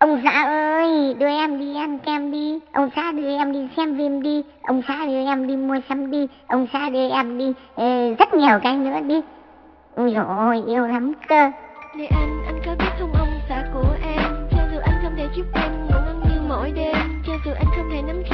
Ông xã ơi, đưa em đi ăn kem đi. Ông xã đưa em đi xem phim đi. Ông xã đưa em đi mua sắm đi. Ông xã đưa em đi rất nhiều cái nữa đi. Ôi dồi ôi, yêu lắm cơ. Này anh có biết không ông xã của em, cho dù anh không thể giúp em ngủ ngon như mỗi đêm, cho dù anh không thể nắm